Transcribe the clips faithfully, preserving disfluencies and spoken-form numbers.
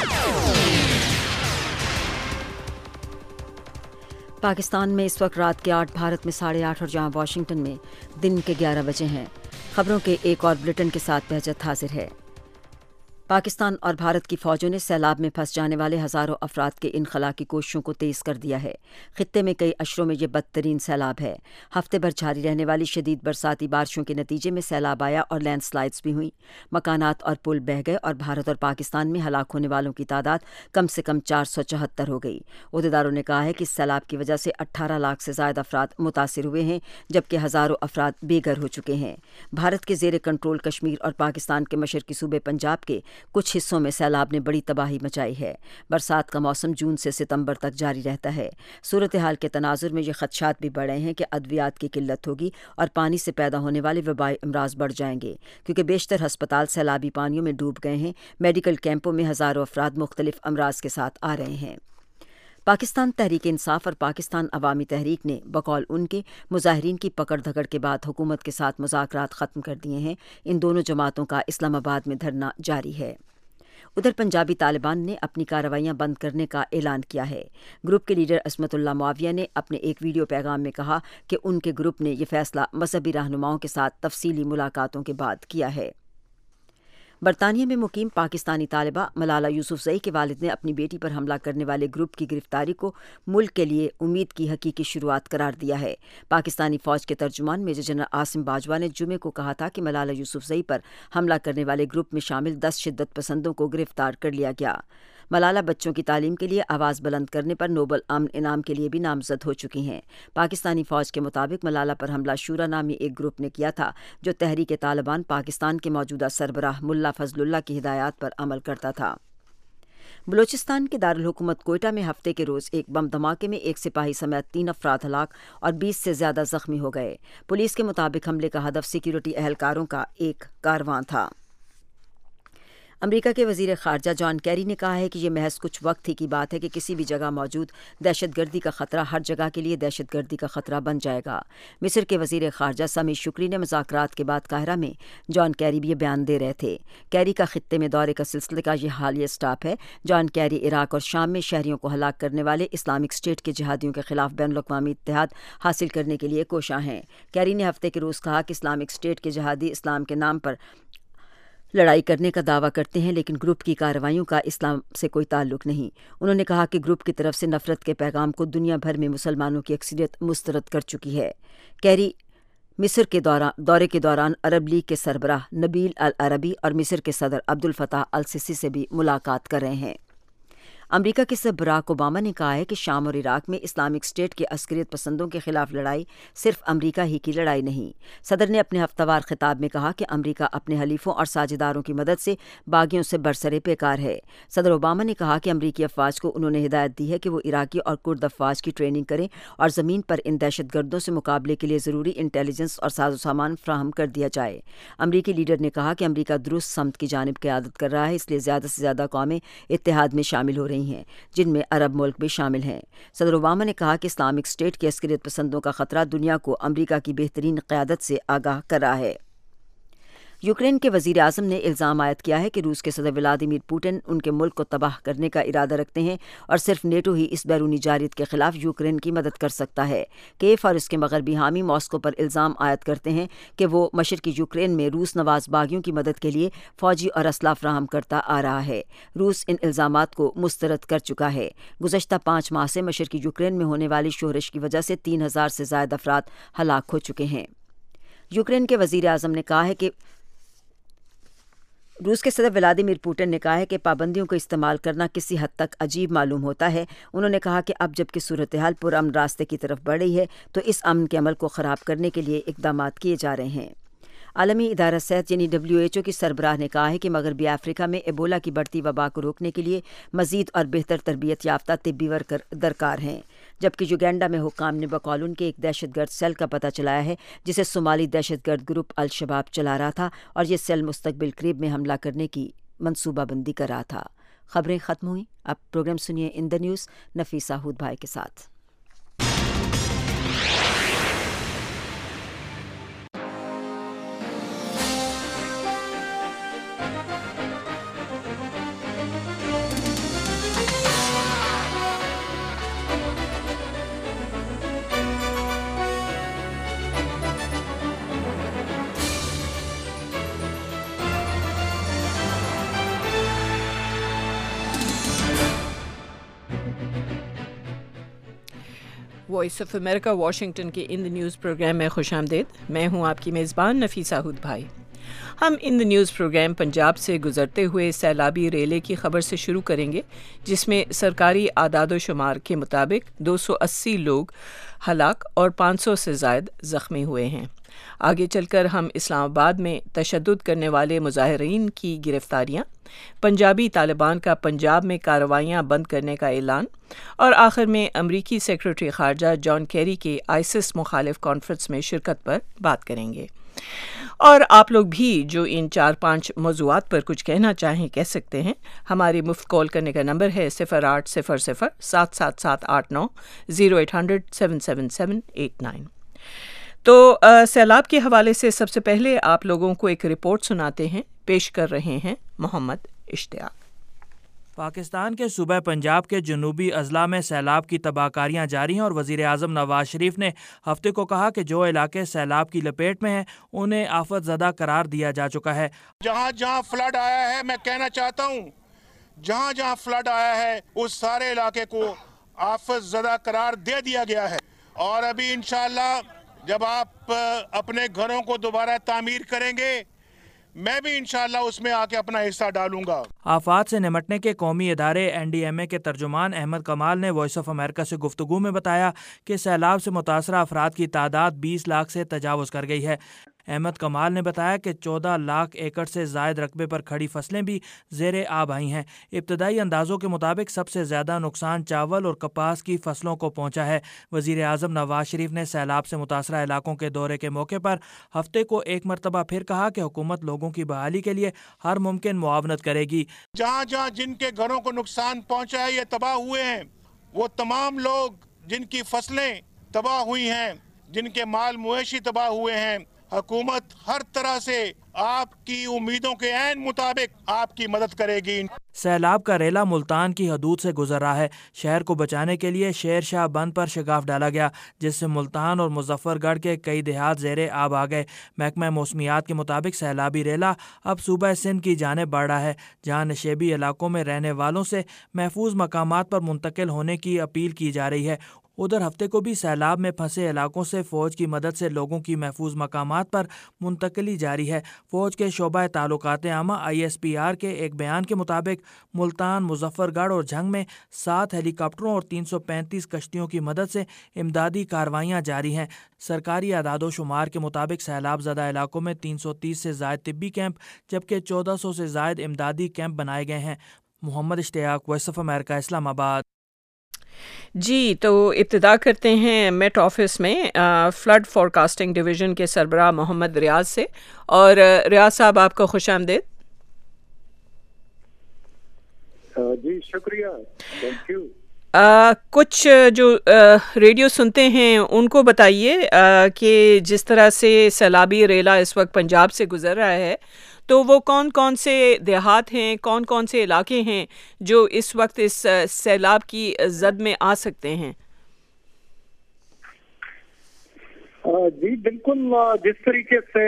پاکستان میں اس وقت رات کے آٹھ، بھارت میں ساڑھے آٹھ اور جہاں واشنگٹن میں دن کے گیارہ بجے ہیں۔ خبروں کے ایک اور بلیٹن کے ساتھ بہجت حاضر ہے۔ پاکستان اور بھارت کی فوجوں نے سیلاب میں پھنس جانے والے ہزاروں افراد کے انخلاء کی کوششوں کو تیز کر دیا ہے۔ خطے میں کئی اشروں میں یہ بدترین سیلاب ہے۔ ہفتے بھر جاری رہنے والی شدید برساتی بارشوں کے نتیجے میں سیلاب آیا اور لینڈ سلائیڈز بھی ہوئیں۔ مکانات اور پل بہہ گئے اور بھارت اور پاکستان میں ہلاک ہونے والوں کی تعداد کم سے کم چار سو چوہتر ہو گئی۔ عہدیداروں نے کہا ہے کہ اس سیلاب کی وجہ سے اٹھارہ لاکھ سے زائد افراد متاثر ہوئے ہیں، جبکہ ہزاروں افراد بے گھر ہو چکے ہیں۔ بھارت کے زیر کنٹرول کشمیر اور پاکستان کے مشرقی صوبے پنجاب کے کچھ حصوں میں سیلاب نے بڑی تباہی مچائی ہے۔ برسات کا موسم جون سے ستمبر تک جاری رہتا ہے۔ صورتحال کے تناظر میں یہ خدشات بھی بڑھے ہیں کہ ادویات کی قلت ہوگی اور پانی سے پیدا ہونے والے وبائی امراض بڑھ جائیں گے، کیونکہ بیشتر ہسپتال سیلابی پانیوں میں ڈوب گئے ہیں۔ میڈیکل کیمپوں میں ہزاروں افراد مختلف امراض کے ساتھ آ رہے ہیں۔ پاکستان تحریک انصاف اور پاکستان عوامی تحریک نے بقول ان کے مظاہرین کی پکڑ دھکڑ کے بعد حکومت کے ساتھ مذاکرات ختم کر دیے ہیں۔ ان دونوں جماعتوں کا اسلام آباد میں دھرنا جاری ہے۔ ادھر پنجابی طالبان نے اپنی کارروائیاں بند کرنے کا اعلان کیا ہے۔ گروپ کے لیڈر عصمت اللہ معاویہ نے اپنے ایک ویڈیو پیغام میں کہا کہ ان کے گروپ نے یہ فیصلہ مذہبی رہنماؤں کے ساتھ تفصیلی ملاقاتوں کے بعد کیا ہے۔ برطانیہ میں مقیم پاکستانی طالبہ ملالہ یوسفزئی کے والد نے اپنی بیٹی پر حملہ کرنے والے گروپ کی گرفتاری کو ملک کے لیے امید کی حقیقی شروعات قرار دیا ہے۔ پاکستانی فوج کے ترجمان میجر جنرل عاصم باجوہ نے جمعے کو کہا تھا کہ ملالہ یوسفزئی پر حملہ کرنے والے گروپ میں شامل دس شدت پسندوں کو گرفتار کر لیا گیا۔ ملالہ بچوں کی تعلیم کے لیے آواز بلند کرنے پر نوبل امن انعام کے لیے بھی نامزد ہو چکی ہیں۔ پاکستانی فوج کے مطابق ملالہ پر حملہ شورا نامی ایک گروپ نے کیا تھا جو تحریک طالبان پاکستان کے موجودہ سربراہ ملا فضل اللہ کی ہدایات پر عمل کرتا تھا۔ بلوچستان کے دارالحکومت کوئٹہ میں ہفتے کے روز ایک بم دھماکے میں ایک سپاہی سمیت تین افراد ہلاک اور بیس سے زیادہ زخمی ہو گئے۔ پولیس کے مطابق حملے کا ہدف سیکیورٹی اہلکاروں کا ایک کارواں تھا۔ امریکہ کے وزیر خارجہ جان کیری نے کہا ہے کہ یہ محض کچھ وقت ہی کی بات ہے کہ کسی بھی جگہ موجود دہشت گردی کا خطرہ ہر جگہ کے لیے دہشت گردی کا خطرہ بن جائے گا۔ مصر کے وزیر خارجہ سمیع شکری نے مذاکرات کے بعد قاہرہ میں جان کیری بھی یہ بیان دے رہے تھے۔ کیری کا خطے میں دورے کا سلسلے کا یہ حالیہ سٹاپ ہے۔ جان کیری عراق اور شام میں شہریوں کو ہلاک کرنے والے اسلامک اسٹیٹ کے جہادیوں کے خلاف بین الاقوامی اتحاد حاصل کرنے کے لیے کوشاں ہیں۔ کیری نے ہفتے کے روز کہا کہ اسلامک اسٹیٹ کے جہادی اسلام کے نام پر لڑائی کرنے کا دعویٰ کرتے ہیں، لیکن گروپ کی کارروائیوں کا اسلام سے کوئی تعلق نہیں۔ انہوں نے کہا کہ گروپ کی طرف سے نفرت کے پیغام کو دنیا بھر میں مسلمانوں کی اکثریت مسترد کر چکی ہے۔ کیری مصر کے دورے کے دوران عرب لیگ کے سربراہ نبیل العربی اور مصر کے صدر عبد الفتاح السیسی سے بھی ملاقات کر رہے ہیں۔ امریکہ کے صدر براک اوباما نے کہا ہے کہ شام اور عراق میں اسلامک اسٹیٹ کے عسکریت پسندوں کے خلاف لڑائی صرف امریکہ ہی کی لڑائی نہیں۔ صدر نے اپنے ہفتہ وار خطاب میں کہا کہ امریکہ اپنے حلیفوں اور ساجھیداروں کی مدد سے باغیوں سے برسرے پیکار ہے۔ صدر اوباما نے کہا کہ امریکی افواج کو انہوں نے ہدایت دی ہے کہ وہ عراقی اور کرد افواج کی ٹریننگ کریں اور زمین پر ان دہشت گردوں سے مقابلے کے لیے ضروری انٹیلیجنس اور ساز و سامان فراہم کر دیا جائے۔ امریکی لیڈر نے کہا کہ امریکہ درست سمت کی جانب قیادت کر رہا ہے، اس لیے زیادہ سے زیادہ قومیں اتحاد میں شامل ہو رہی ہیں، جن میں عرب ملک بھی شامل ہیں۔ صدر اوباما نے کہا کہ اسلامک اسٹیٹ کے عسکریت پسندوں کا خطرہ دنیا کو امریکہ کی بہترین قیادت سے آگاہ کر رہا ہے۔ یوکرین کے وزیر اعظم نے الزام عائد کیا ہے کہ روس کے صدر ولادیمیر پوٹن ان کے ملک کو تباہ کرنے کا ارادہ رکھتے ہیں اور صرف نیٹو ہی اس بیرونی جارحیت کے خلاف یوکرین کی مدد کر سکتا ہے۔ کیف اور اس کے مغربی حامی ماسکو پر الزام عائد کرتے ہیں کہ وہ مشرقی یوکرین میں روس نواز باغیوں کی مدد کے لیے فوجی اور اسلحہ فراہم کرتا آ رہا ہے۔ روس ان الزامات کو مسترد کر چکا ہے۔ گزشتہ پانچ ماہ سے مشرقی یوکرین میں ہونے والی شورش کی وجہ سے تین ہزار سے زائد افراد ہلاک ہو چکے ہیں۔ یوکرین کے وزیر اعظم نے کہا ہے کہ روس کے صدر ولادیمیر پوٹن نے کہا ہے کہ پابندیوں کو استعمال کرنا کسی حد تک عجیب معلوم ہوتا ہے۔ انہوں نے کہا کہ اب جب کہ صورتحال پرامن راستے کی طرف بڑھ رہی ہے تو اس امن کے عمل کو خراب کرنے کے لیے اقدامات کیے جا رہے ہیں۔ عالمی ادارہ صحت یعنی ڈبلیو ایچ او کی سربراہ نے کہا ہے کہ مغربی افریقہ میں ایبولا کی بڑھتی وبا کو روکنے کے لیے مزید اور بہتر تربیت یافتہ طبی ورکر درکار ہیں، جبکہ یوگینڈا میں حکام نے بقول ان کے ایک دہشت گرد سیل کا پتہ چلایا ہے جسے صومالی دہشت گرد گروپ الشباب چلا رہا تھا اور یہ سیل مستقبل قریب میں حملہ کرنے کی منصوبہ بندی کر رہا تھا۔ خبریں ختم ہوئیں، اب پروگرام سنیے ان دا نیوز نفیسہ ہود بھائی کے ساتھ۔ وائس آف امریکہ واشنگٹن کے ان دا نیوز پروگرام میں خوش آمدید. میں ہوں آپ کی میزبان نفیسہ ہود بھائی. ہم in the news program Punjab سے گزرتے ہوئے سیلابی ریلے کی خبر سے شروع کریں گے، جس میں سرکاری اعداد و شمار کے مطابق دو سو اسی لوگ ہلاک اور پانچ سو سے زائد زخمی ہوئے ہیں. آگے چل کر ہم اسلام آباد میں تشدد کرنے والے مظاہرین کی گرفتاریاں، پنجابی طالبان کا پنجاب میں کارروائیاں بند کرنے کا اعلان، اور آخر میں امریکی سیکرٹری خارجہ جان کیری کے آئیسس مخالف کانفرنس میں شرکت پر بات کریں گے. اور آپ لوگ بھی جو ان چار پانچ موضوعات پر کچھ کہنا چاہیں کہہ سکتے ہیں. ہماری مفت کال کرنے کا نمبر ہے صفر آٹھ صفر صفر سات سات سات آٹھ نو zero eight hundred seven seven seven eight nine. تو سیلاب کے حوالے سے سب سے پہلے آپ لوگوں کو ایک رپورٹ سناتے ہیں. پیش کر رہے ہیں محمد اشتیاق. پاکستان کے صوبہ پنجاب کے جنوبی اضلاع میں سیلاب کی تباہ کاریاں جاری ہیں اور وزیر اعظم نواز شریف نے ہفتے کو کہا کہ جو علاقے سیلاب کی لپیٹ میں ہیں انہیں آفت زدہ قرار دیا جا چکا ہے. جہاں جہاں فلڈ آیا ہے، میں کہنا چاہتا ہوں جہاں جہاں فلڈ آیا ہے اس سارے علاقے کو آفت زدہ قرار دے دیا گیا ہے. اور ابھی انشاءاللہ جب آپ اپنے گھروں کو دوبارہ تعمیر کریں گے، میں بھی انشاءاللہ اس میں آ کے اپنا حصہ ڈالوں گا. آفات سے نمٹنے کے قومی ادارے این ڈی ایم اے کے ترجمان احمد کمال نے وائس آف امریکہ سے گفتگو میں بتایا کہ سیلاب سے متاثرہ افراد کی تعداد بیس لاکھ سے تجاوز کر گئی ہے. احمد کمال نے بتایا کہ چودہ لاکھ ایکڑ سے زائد رقبے پر کھڑی فصلیں بھی زیر آب آئی ہیں. ابتدائی اندازوں کے مطابق سب سے زیادہ نقصان چاول اور کپاس کی فصلوں کو پہنچا ہے. وزیر اعظم نواز شریف نے سیلاب سے متاثرہ علاقوں کے دورے کے موقع پر ہفتے کو ایک مرتبہ پھر کہا کہ حکومت لوگوں کی بحالی کے لیے ہر ممکن معاونت کرے گی. جہاں جہاں جن کے گھروں کو نقصان پہنچا ہے یا تباہ ہوئے ہیں، وہ تمام لوگ جن کی فصلیں تباہ ہوئی ہیں، جن کے مال مویشی تباہ ہوئے ہیں، حکومت ہر طرح سے آپ کی امیدوں کے عین مطابق آپ کی مدد کرے گی. سیلاب کا ریلا ملتان کی حدود سے گزر رہا ہے. شہر کو بچانے کے لیے شیر شاہ بند پر شگاف ڈالا گیا، جس سے ملتان اور مظفر گڑھ کے کئی دیہات زیر آب آ گئے. محکمہ موسمیات کے مطابق سیلابی ریلا اب صوبہ سندھ کی جانب بڑھ رہا ہے، جہاں نشیبی علاقوں میں رہنے والوں سے محفوظ مقامات پر منتقل ہونے کی اپیل کی جا رہی ہے. ادھر ہفتے کو بھی سیلاب میں پھنسے علاقوں سے فوج کی مدد سے لوگوں کی محفوظ مقامات پر منتقلی جاری ہے. فوج کے شعبہ تعلقات عامہ آئی ایس پی آر کے ایک بیان کے مطابق ملتان، مظفر گڑھ اور جھنگ میں سات ہیلی کاپٹروں اور تین سو پینتیس کشتیوں کی مدد سے امدادی کارروائیاں جاری ہیں. سرکاری اعداد و شمار کے مطابق سیلاب زدہ علاقوں میں تین سو تیس سے زائد طبی کیمپ جبکہ چودہ سو سے زائد امدادی کیمپ بنائے گئے ہیں. محمد اشتیاق، وائس آف امریکہ، اسلام آباد. جی، تو ابتدا کرتے ہیں میٹ آفس میں فلڈ فورکاسٹنگ ڈویژن کے سربراہ محمد ریاض سے. اور ریاض صاحب، آپ کا خوش آمدید. جی شکریہ، تھینک یو. کچھ جو ریڈیو سنتے ہیں ان کو بتائیے کہ جس طرح سے سیلابی ریلا اس وقت پنجاب سے گزر رہا ہے، تو وہ کون کون سے دیہات ہیں، کون کون سے علاقے ہیں جو اس وقت اس سیلاب کی زد میں آ سکتے ہیں؟ جی بالکل، جس طریقے سے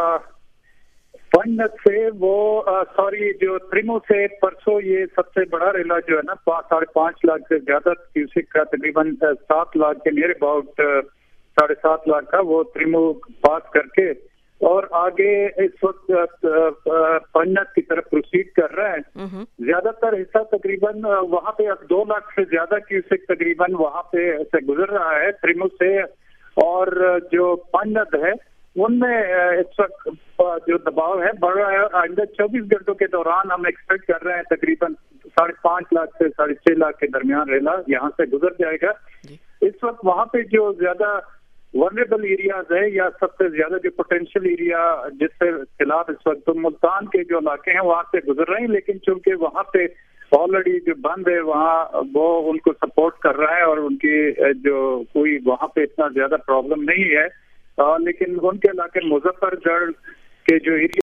فنڈ سے وہ سوری جو تریمو سے پرسوں یہ سب سے بڑا ریلا جو ہے نا ساڑھے پانچ لاکھ سے زیادہ کیوسک کا، تقریباً سات لاکھ کے نیئر اباؤٹ ساڑھے سات لاکھ کا وہ تریمو پاس کر کے اور آگے اس وقت پنت کی طرف پروسیڈ کر رہا ہے. زیادہ تر حصہ تقریباً وہاں پہ اب دو لاکھ سے زیادہ کیوسک تقریباً وہاں پہ سے گزر رہا ہے تریمو سے. اور جو پنت ہے ان میں اس وقت جو دباؤ ہے بڑھ رہا ہے. آئندہ چوبیس گھنٹوں کے دوران ہم ایکسپیکٹ کر رہے ہیں تقریباً ساڑھے پانچ لاکھ سے ساڑھے چھ لاکھ کے درمیان ریلا یہاں سے گزر جائے گا. اس وقت وہاں پہ جو زیادہ ورنیبل ایریاز ہے یا سب سے زیادہ جو پوٹینشیل ایریا جس سے خلاف اس وقت ملتان کے جو علاقے ہیں وہاں سے گزر رہے ہیں، لیکن چونکہ وہاں پہ آلریڈی جو بند ہے وہاں وہ ان کو سپورٹ کر رہا ہے اور ان کی جو کوئی وہاں پہ اتنا زیادہ پرابلم نہیں ہے. لیکن ان کے علاقے مظفر گڑھ کے جو ایریا